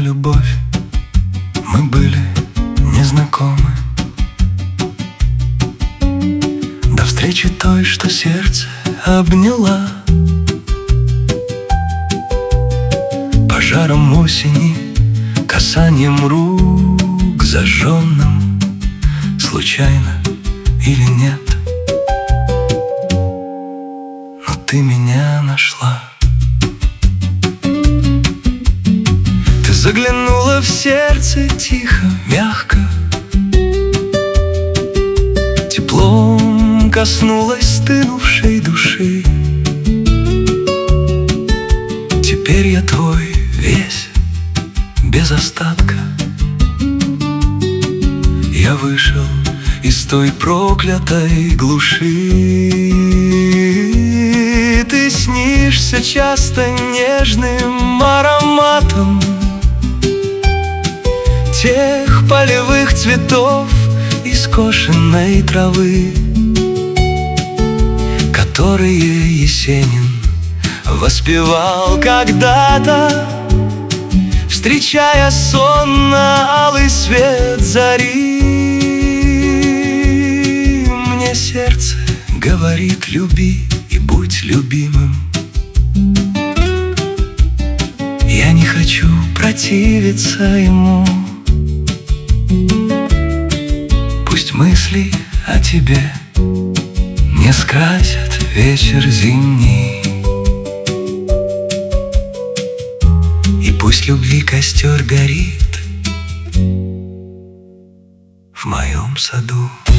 любовь, мы были незнакомы до встречи той, что сердце обняла. Пожаром осени, касанием рук зажженным, случайно или нет, но ты меня нашла. Ты заглянула в сердце тихо, мягко, теплом коснулась стынувшей души. Теперь я твой весь, без остатка. Я вышел из той проклятой глуши. Ты снишься часто нежным ароматом тех полевых цветов и скошенной травы, которые Есенин воспевал когда-то, встречая сонно алый свет зари. Мне сердце говорит: люби и будь любимым. Я не хочу противиться ему. Пусть мысли о тебе не скрасят вечер зимний, и пусть любви костер горит в моем саду.